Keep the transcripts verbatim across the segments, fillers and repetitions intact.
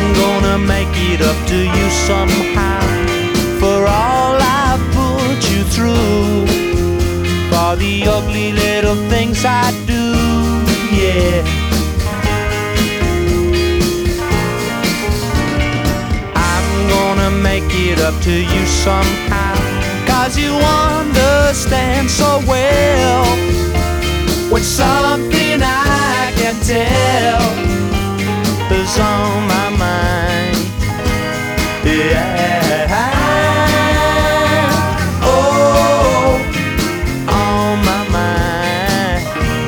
I'm gonna make it up to you somehow, for all I've put you through, for the ugly little things I do, yeah. I'm gonna make it up to you somehow, 'cause you understand so well what's something I can tell is on my mind, yeah. Oh, on my mind.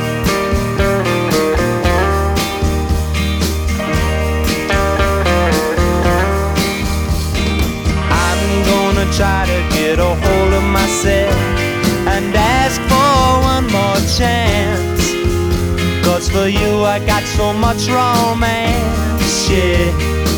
I'm gonna try to get a hold of myself and ask for one more chance, 'cause for you I got so much romance, yeah.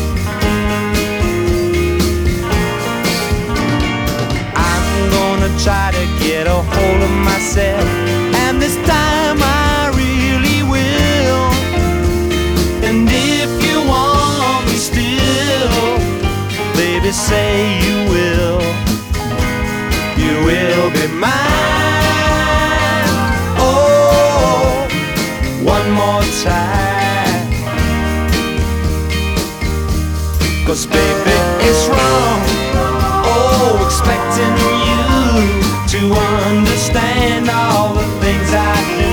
I'm gonna try to get a hold of myself, and this time I really will. And if you want me still, baby, say you will. You will be mine, oh, one more time. 'Cause baby, it's wrong, oh, expecting you to understand all the things I do.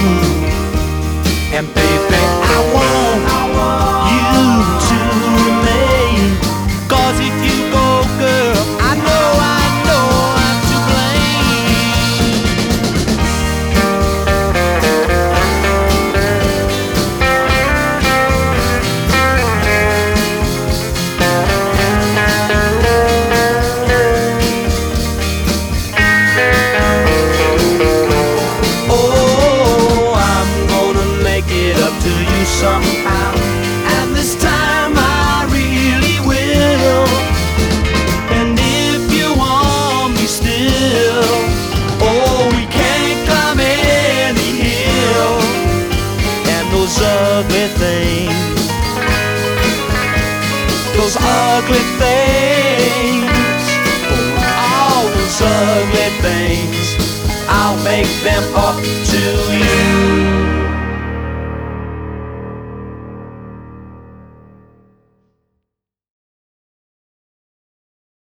And baby, I want you to remain, 'cause if you go, girl, I know, I know I'm to blame. Oh, I'm gonna make it up to you somehow, and this time I really will. And if you want me still, oh, we can't climb any hill. And those ugly things, those ugly things, all those ugly things, I'll make them up to you.